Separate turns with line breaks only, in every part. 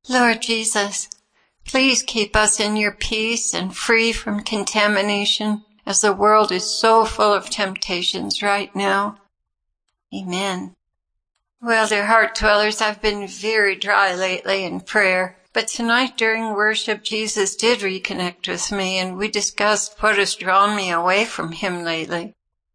Lord Jesus, please keep us in your peace and free from contamination, as the world is so full of temptations right now. Amen. Well, dear heart dwellers, I've been very dry lately in prayer, but tonight during worship, Jesus did reconnect with me, and we discussed what has drawn me away from him lately.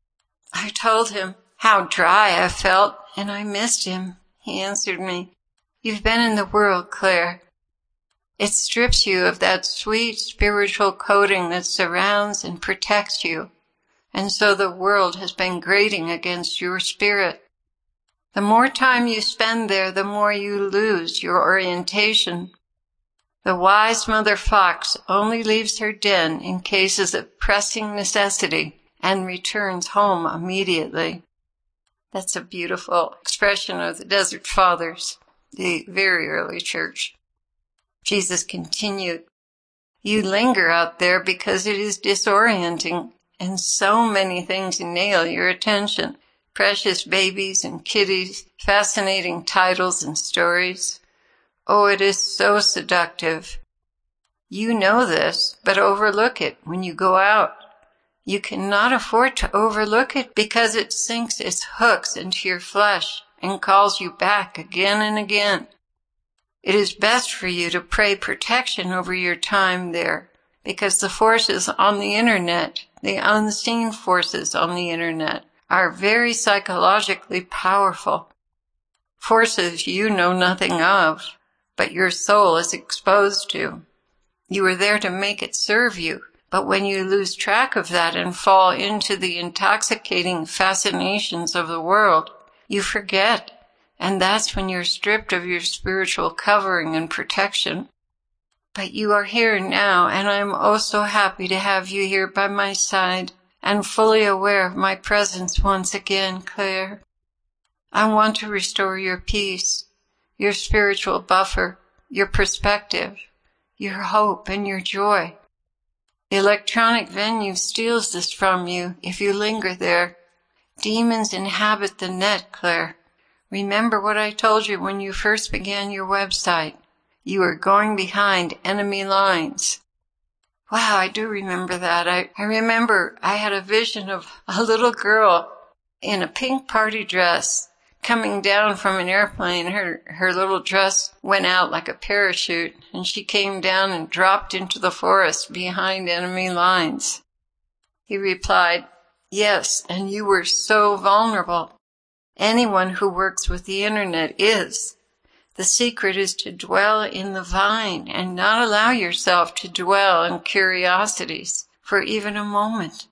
I told him how dry I felt, and I missed him. He answered me, "You've been in the world, Claire. It strips you of that sweet spiritual coating that surrounds and protects you, and so the world has been grating against your spirit. The more time you spend there, the more you lose your orientation. The wise mother fox only leaves her den in cases of pressing necessity and returns home immediately." That's a beautiful expression of the Desert Fathers, the very early church. Jesus continued, "You linger out there because it is disorienting, and so many things nail your attention. Precious babies and kitties, fascinating titles and stories. Oh, it is so seductive. You know this, but overlook it when you go out. You cannot afford to overlook it because it sinks its hooks into your flesh and calls you back again and again. It is best for you to pray protection over your time there, because the forces on the internet, the unseen forces on the internet, are very psychologically powerful. Forces you know nothing of, but your soul is exposed to. You are there to make it serve you, but when you lose track of that and fall into the intoxicating fascinations of the world, you forget. And that's when you're stripped of your spiritual covering and protection. But you are here now, and I'm oh so happy to have you here by my side and fully aware of my presence once again, Claire. I want to restore your peace, your spiritual buffer, your perspective, your hope, and your joy. The electronic venue steals this from you if you linger there. Demons inhabit the net, Claire. Remember what I told you when you first began your website. You are going behind enemy lines. Wow, I do remember that. I remember I had a vision of a little girl in a pink party dress coming down from an airplane. Her little dress went out like a parachute, and she came down and dropped into the forest behind enemy lines. He replied, "Yes, and you were so vulnerable. Anyone who works with the internet is. The secret is to dwell in the vine and not allow yourself to dwell in curiosities for even a moment.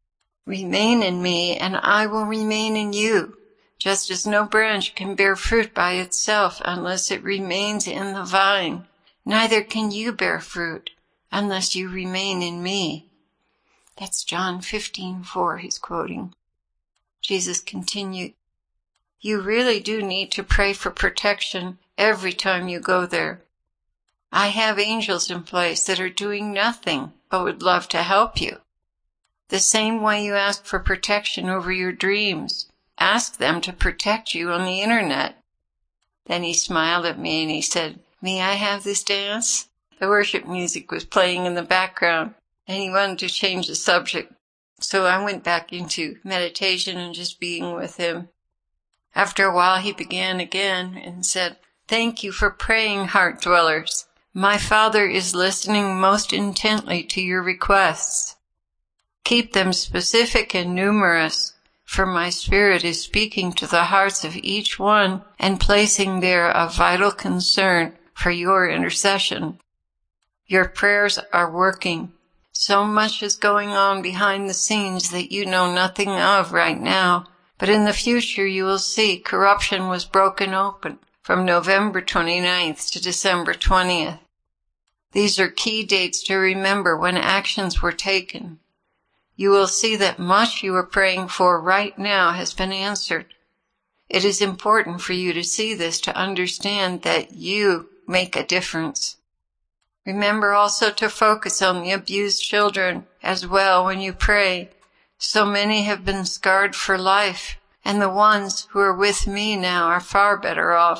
Remain in me, and I will remain in you, just as no branch can bear fruit by itself unless it remains in the vine. Neither can you bear fruit unless you remain in me." That's John 15:4 he's quoting. Jesus continued, "You really do need to pray for protection every time you go there. I have angels in place that are doing nothing but would love to help you. The same way you ask for protection over your dreams, ask them to protect you on the internet." Then he smiled at me and he said, "May I have this dance?" The worship music was playing in the background, and he wanted to change the subject. So I went back into meditation and just being with him. After a while, he began again and said, "Thank you for praying, heart dwellers. My Father is listening most intently to your requests. Keep them specific and numerous, for my Spirit is speaking to the hearts of each one and placing there a vital concern for your intercession. Your prayers are working. So much is going on behind the scenes that you know nothing of right now. But in the future you will see corruption was broken open from November 29th to December 20th. These are key dates to remember when actions were taken. You will see that much you are praying for right now has been answered. It is important for you to see this to understand that you make a difference. Remember also to focus on the abused children as well when you pray. So many have been scarred for life, and the ones who are with me now are far better off.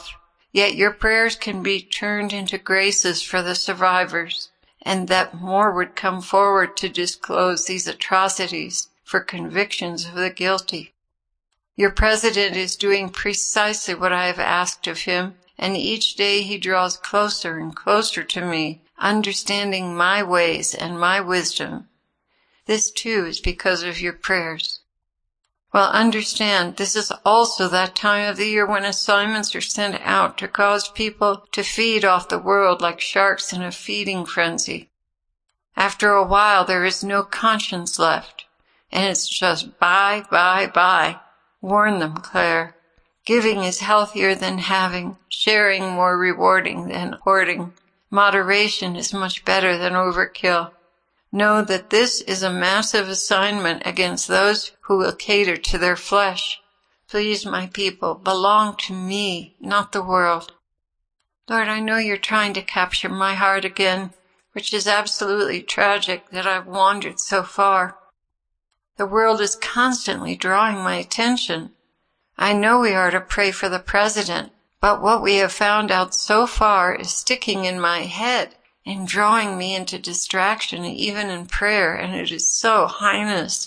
Yet your prayers can be turned into graces for the survivors, and that more would come forward to disclose these atrocities for convictions of the guilty. Your president is doing precisely what I have asked of him, and each day he draws closer and closer to me, understanding my ways and my wisdom. This too is because of your prayers. Well, understand, this is also that time of the year when assignments are sent out to cause people to feed off the world like sharks in a feeding frenzy. After a while, there is no conscience left, and it's just buy, buy, buy. Warn them, Claire. Giving is healthier than having, sharing more rewarding than hoarding. Moderation is much better than overkill. Know that this is a massive assignment against those who will cater to their flesh. Please, my people, belong to me, not the world. Lord, I know you're trying to capture my heart again, which is absolutely tragic that I've wandered so far. The world is constantly drawing my attention. I know we are to pray for the president, but what we have found out so far is sticking in my head and drawing me into distraction even in prayer, and it is so heinous.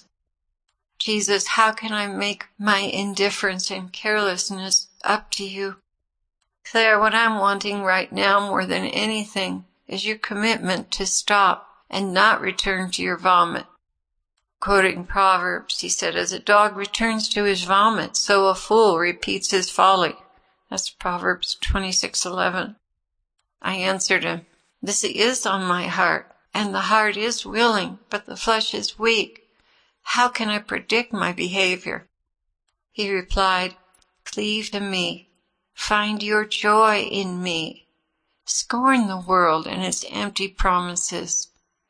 Jesus, how can I make my indifference and carelessness up to you? Claire, what I'm wanting right now more than anything is your commitment to stop and not return to your vomit. Quoting Proverbs, he said, as a dog returns to his vomit, so a fool repeats his folly. That's Proverbs 26:11. I answered him, this is on my heart, and the heart is willing, but the flesh is weak. How can I predict my behavior? He replied, cleave to me. Find your joy in me. Scorn the world and its empty promises.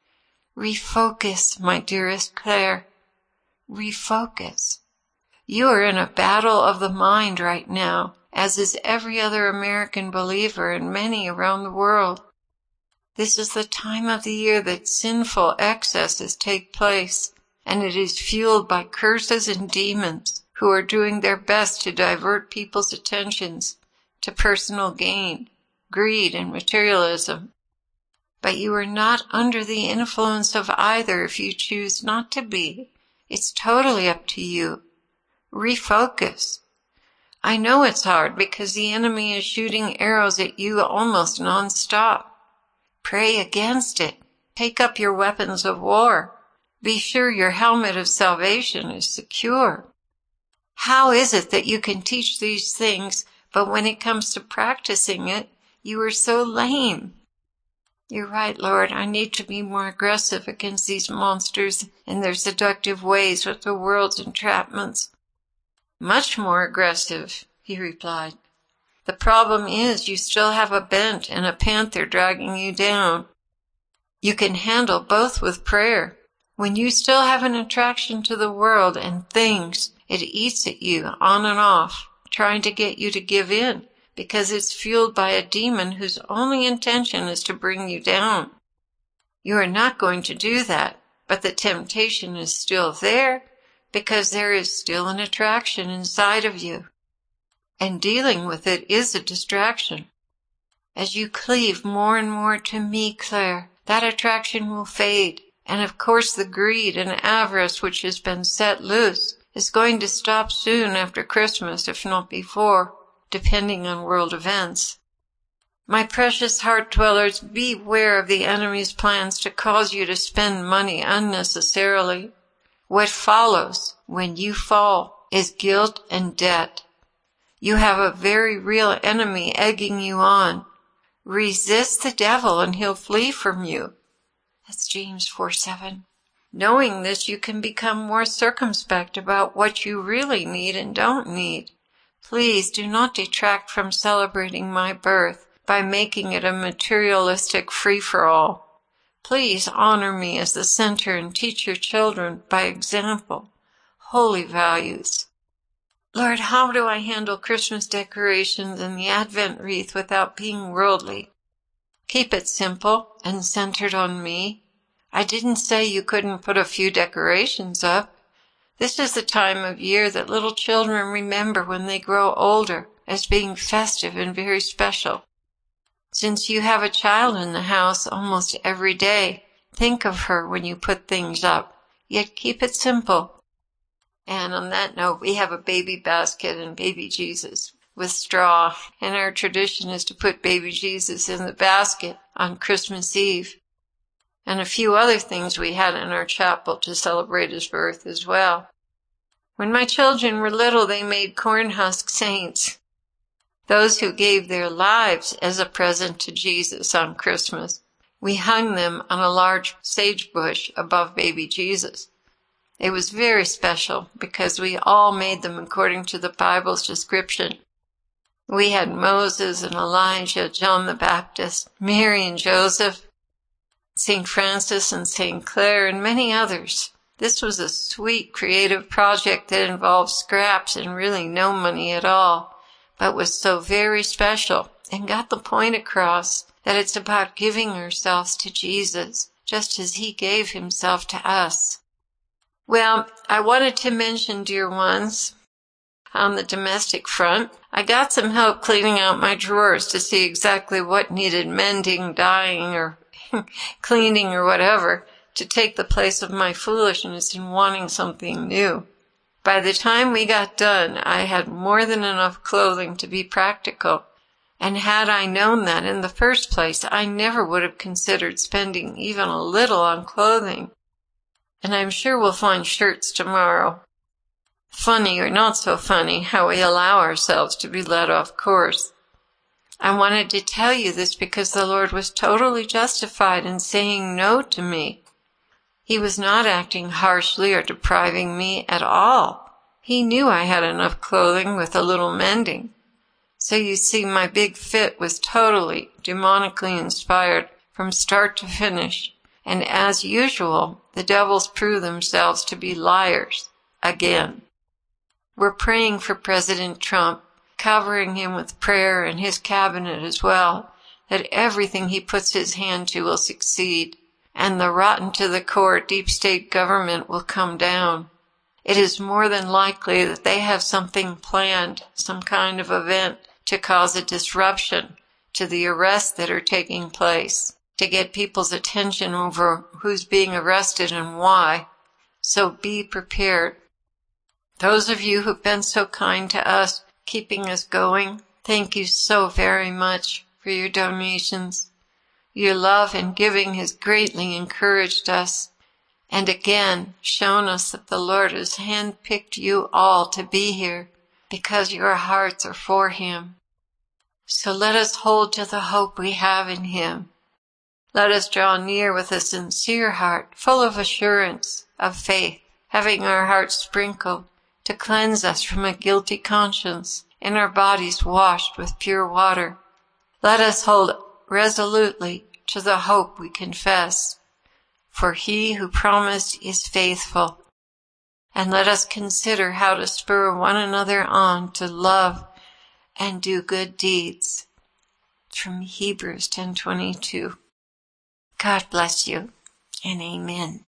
Refocus, my dearest Claire. Refocus. You are in a battle of the mind right now, as is every other American believer and many around the world. This is the time of the year that sinful excesses take place, and it is fueled by curses and demons who are doing their best to divert people's attentions to personal gain, greed, and materialism. But you are not under the influence of either if you choose not to be. It's totally up to you. Refocus. I know it's hard because the enemy is shooting arrows at you almost nonstop. Pray against it. Take up your weapons of war. Be sure your helmet of salvation is secure. How is it that you can teach these things, but when it comes to practicing it, you are so lame? You're right, Lord. I need to be more aggressive against these monsters and their seductive ways with the world's entrapments. Much more aggressive, he replied. The problem is you still have a bent and a panther dragging you down. You can handle both with prayer. When you still have an attraction to the world and things, it eats at you on and off, trying to get you to give in, because it's fueled by a demon whose only intention is to bring you down. You are not going to do that, but the temptation is still there, because there is still an attraction inside of you. And dealing with it is a distraction. As you cleave more and more to me, Claire, that attraction will fade. And of course the greed and avarice which has been set loose is going to stop soon after Christmas, if not before, depending on world events. My precious heart dwellers, beware of the enemy's plans to cause you to spend money unnecessarily. What follows when you fall is guilt and debt. You have a very real enemy egging you on. Resist the devil and he'll flee from you. That's James 4:7. Knowing this, you can become more circumspect about what you really need and don't need. Please do not detract from celebrating my birth by making it a materialistic free-for-all. Please honor me as the center and teach your children, by example, holy values. Lord, how do I handle Christmas decorations and the Advent wreath without being worldly? Keep it simple and centered on me. I didn't say you couldn't put a few decorations up. This is the time of year that little children remember when they grow older, as being festive and very special. Since you have a child in the house almost every day, think of her when you put things up, yet keep it simple. And on that note, we have a baby basket and baby Jesus with straw, and our tradition is to put baby Jesus in the basket on Christmas Eve. And a few other things we had in our chapel to celebrate his birth as well. When my children were little, they made corn husk saints, those who gave their lives as a present to Jesus on Christmas. We hung them on a large sage bush above baby Jesus. It was very special because we all made them according to the Bible's description. We had Moses and Elijah, John the Baptist, Mary and Joseph, St. Francis and St. Clare, and many others. This was a sweet, creative project that involved scraps and really no money at all, but was so very special and got the point across that it's about giving ourselves to Jesus, just as he gave himself to us. Well, I wanted to mention, dear ones, on the domestic front, I got some help cleaning out my drawers to see exactly what needed mending, dyeing, or cleaning or whatever to take the place of my foolishness in wanting something new. By the time we got done, I had more than enough clothing to be practical. And had I known that in the first place, I never would have considered spending even a little on clothing. And I'm sure we'll find shirts tomorrow. Funny or not so funny how we allow ourselves to be led off course. I wanted to tell you this because the Lord was totally justified in saying no to me. He was not acting harshly or depriving me at all. He knew I had enough clothing with a little mending. So you see, my big fit was totally demonically inspired from start to finish. And as usual, the devils prove themselves to be liars again. We're praying for President Trump, covering him with prayer and his cabinet as well, that everything he puts his hand to will succeed, and the rotten to the core deep state government will come down. It is more than likely that they have something planned, some kind of event, to cause a disruption to the arrests that are taking place, to get people's attention over who's being arrested and why. So be prepared. Those of you who've been so kind to us, keeping us going, thank you so very much for your donations. Your love and giving has greatly encouraged us, and again shown us that the Lord has handpicked you all to be here because your hearts are for him. So let us hold to the hope we have in him. Let us draw near with a sincere heart, full of assurance, of faith, having our hearts sprinkled to cleanse us from a guilty conscience and our bodies washed with pure water. Let us hold resolutely to the hope we confess, for he who promised is faithful. And let us consider how to spur one another on to love and do good deeds. From Hebrews 10:22. God bless you, and amen.